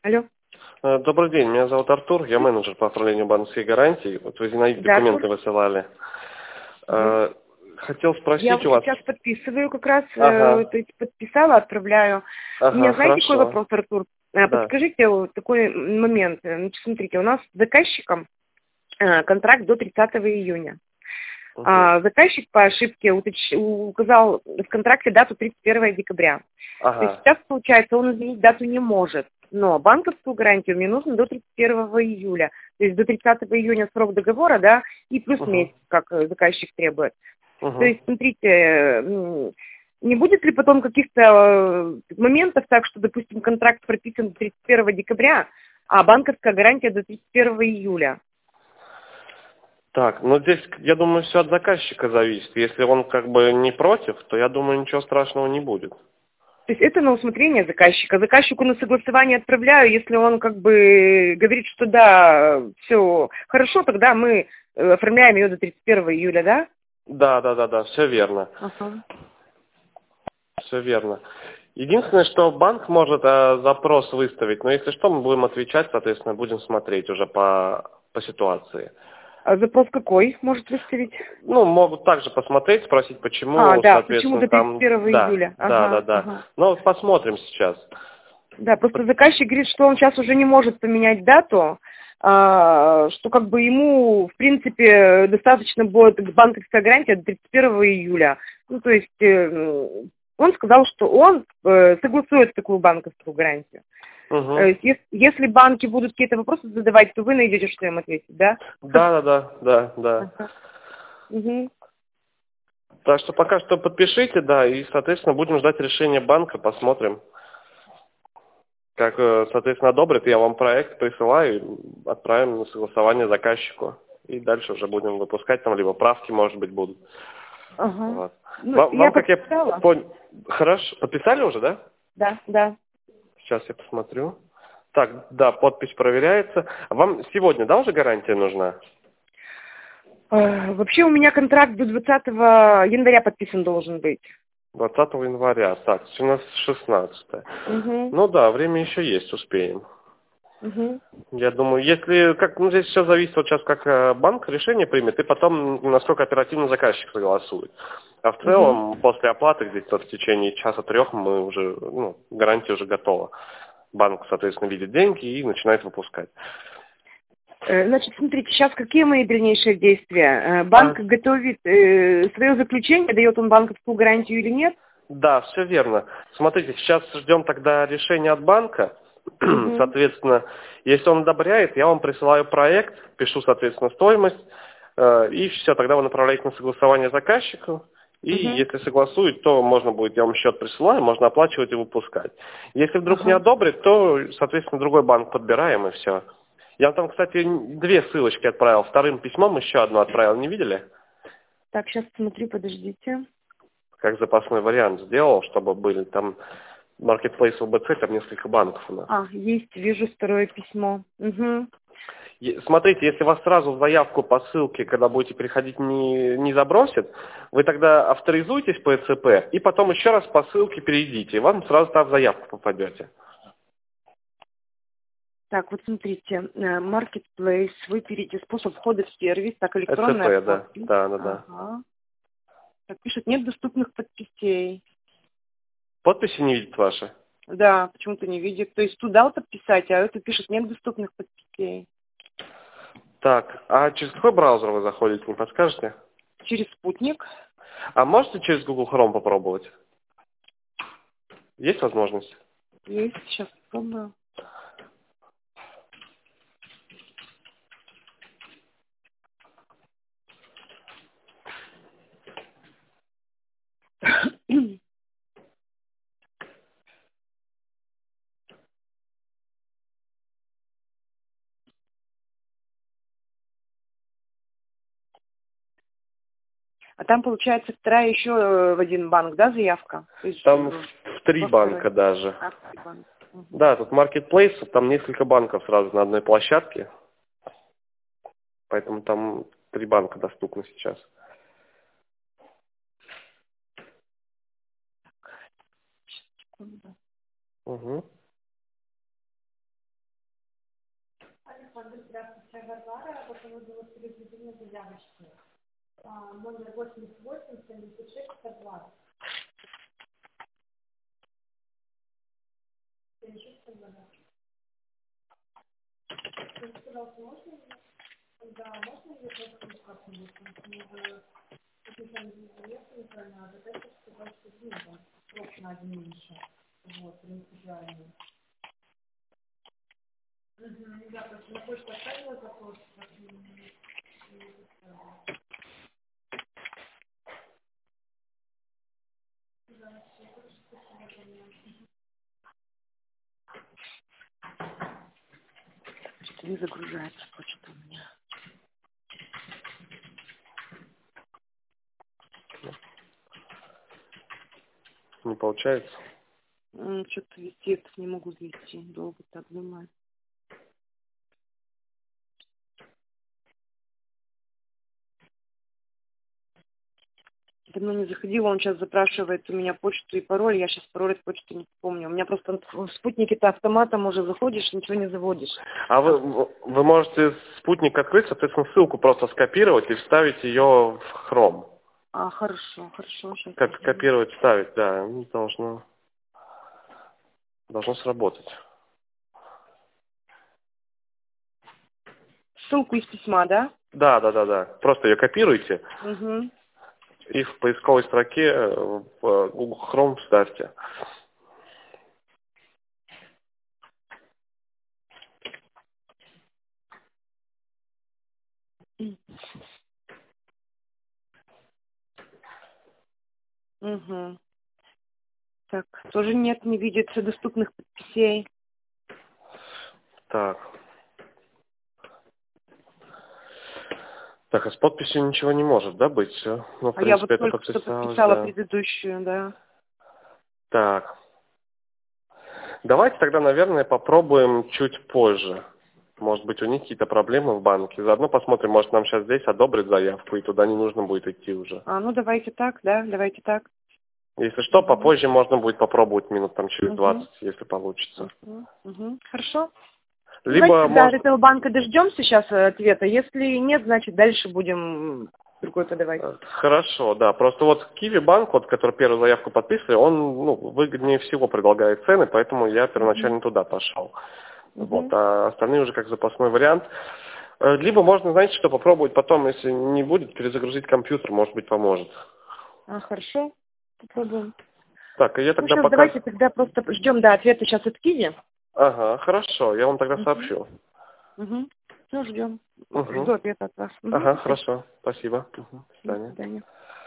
Алло. Добрый день, меня зовут Артур, я менеджер по оформлению банковских гарантий. Вот вы Зинаиде Да, документы Артур? высылали. Мгм. Хотел Я спросить вот у вас... сейчас подписываю как раз, Ага, то есть подписала, отправляю. У меня, ага, знаете, какой хорошо. вопрос, Артур? Да. Подскажите вот такой момент. Значит, смотрите, у нас с заказчиком контракт до 30 июня. Угу. Заказчик по ошибке указал в контракте дату 31 декабря. То есть Ага. сейчас, получается, он изменить дату не может. Но банковскую гарантию мне нужно до 31 июля. То есть до 30 июня срок договора, да, и плюс Угу. месяц, как заказчик требует. То Угу. есть, смотрите, не будет ли потом каких-то моментов так, что, допустим, контракт прописан до 31 декабря, а банковская гарантия до 31 июля? Так, ну здесь, я думаю, все от заказчика зависит. Если он как бы не против, то я думаю, ничего страшного не будет. То есть это на усмотрение заказчика. Заказчику на согласование отправляю, если он как бы говорит, что да, все хорошо, тогда мы оформляем ее до 31 июля, да? Да, все верно. Ага. Все верно. Единственное, что банк может запрос выставить, но если что, мы будем отвечать, соответственно, будем смотреть уже по ситуации. А запрос какой может выставить? Ну, могут также посмотреть, спросить, почему, Да, почему соответственно, до там, 31 июля? Ага, да. ага. Но вот посмотрим сейчас. Да, просто заказчик говорит, что он сейчас уже не может поменять дату, что как бы ему, в принципе, достаточно будет банковская гарантия до 31 июля. Ну, то есть он сказал, что он согласует такую банковскую гарантию. Угу. Если банки будут какие-то вопросы задавать, то вы найдете, что им ответить, да? Да. Ага. Мгм. Так что пока что подпишите, да, и, соответственно, будем ждать решения банка, посмотрим. Как, соответственно, одобрит, я вам проект присылаю, и отправим на согласование заказчику. И дальше уже будем выпускать, там либо правки, может быть, будут. Ага. Вот. Ну, я Вам, как я подписала. понял... Хорошо, подписали уже, да? Да, да. Сейчас я посмотрю. Так, да, подпись проверяется. А вам сегодня, да, уже гарантия нужна? Вообще у меня контракт до 20 января подписан должен быть. 20 января. Так, у нас 16. Угу. Ну да, время еще есть, успеем. Угу. Я думаю, если, как, ну, здесь все зависит вот сейчас, как банк решение примет, и потом, насколько оперативно заказчик согласует. А в Угу. целом, после оплаты, где-то в течение часа-трех, мы уже, ну, гарантия уже готова. Банк, соответственно, видит деньги и начинает выпускать. Значит, смотрите, сейчас какие мои дальнейшие действия? А, Банк готовит свое заключение, дает он банковскую гарантию или нет? да, все верно. Смотрите, сейчас ждем тогда решения от банка. Угу. Соответственно, если он одобряет, я вам присылаю проект, пишу, соответственно, стоимость, и все, тогда вы направляете на согласование заказчику, и Угу. если согласует, то можно будет, я вам счет присылаю, можно оплачивать и выпускать. Если вдруг не Ага. одобрит, то, соответственно, другой банк подбираем, и все. Я вам там, кстати, две ссылочки отправил, вторым письмом еще одну отправил, не видели? Так, сейчас смотрю, подождите. Как запасной вариант сделал, чтобы были там Marketplace ЛБЦ, там несколько банков у нас. Есть, вижу второе письмо. Угу. Смотрите, если вас сразу в заявку по ссылке, когда будете переходить, не забросят, вы тогда авторизуйтесь по ЭЦП и потом еще раз по ссылке перейдите, и вам сразу там в заявку попадете. Так, вот смотрите, Marketplace, выберите способ входа в сервис, так, электронная ЭЦП, да, подпись. да. Ага. Так, пишет, нет доступных подписей. Подписи не видит ваши? Да, почему-то не видит. То есть туда вот подписать, а это пишет, нет доступных подписей. Так, а через какой браузер вы заходите, не подскажете? Через спутник. А можете через Google Chrome попробовать? Есть возможность? Есть, сейчас попробую. А там, получается, вторая еще в один банк, да, заявка? То есть Там в три во второй. банка даже. В три банка. Мгм. Да, тут Marketplace, там несколько банков сразу на одной площадке. Поэтому там три банка доступны сейчас. Секунду. Угу. Здравствуйте, Варвара. Вот мы было переведение заявочки. Номер 88-76-120. Скажите, пожалуйста, можно ли, когда можно ли просто как-нибудь, потому что мы уже отмечаем заявку неправильно, а заказ сказал, что там срок на один меньше. Вот, принципиально. Да, просто на почту оставила запрос, как не поставила. Да, все, хорошо, спасибо. Что-то не загружается почта у меня. Не получается? Что-то висит, не могу вести. Долго так думаю. Давно не заходила, он сейчас запрашивает у меня почту и пароль. Я сейчас пароль от почты не помню. У меня просто в спутнике-то автоматом уже заходишь, ничего не заводишь. А вы можете спутник открыть, соответственно, ссылку просто скопировать и вставить ее в Chrome. Хорошо, хорошо. Сейчас Как копировать, вставить, да, должно сработать. ссылку из письма, да? Да. Просто ее копируйте Угу. и в поисковой строке в Google Chrome вставьте. Угу. Так, тоже нет, не видится доступных подписей. Так, а с подписью ничего не может, да, быть? Все. Ну, в Я вот принципе, это только что подписалось, подписала да. предыдущую, да. Так. Давайте тогда, наверное, попробуем чуть позже. Может быть, у них какие-то проблемы в банке. Заодно посмотрим, может, нам сейчас здесь одобрят заявку, и туда не нужно будет идти уже. Ну давайте так, да, давайте так. Если что, попозже можно будет попробовать минут там через 20, если получится. Хорошо. Либо, Давайте, да, от может... этого банка дождемся сейчас ответа. Если нет, значит, дальше будем другой подавать. Хорошо, да. Просто вот Киви банк, вот, который первую заявку подписывали, он выгоднее всего предлагает цены, поэтому я первоначально туда пошел. Вот, а остальные уже как запасной вариант. Либо можно, знаете, что попробовать потом, если не будет, перезагрузить компьютер, может быть, поможет. Хорошо, попробуем. Так, и я тогда сейчас давайте тогда просто ждем, да, ответа сейчас от Киви. Ага, хорошо, я вам тогда сообщу. Ждем. Жду ответа от вас. Ага, хорошо, спасибо. До свидания. До свидания.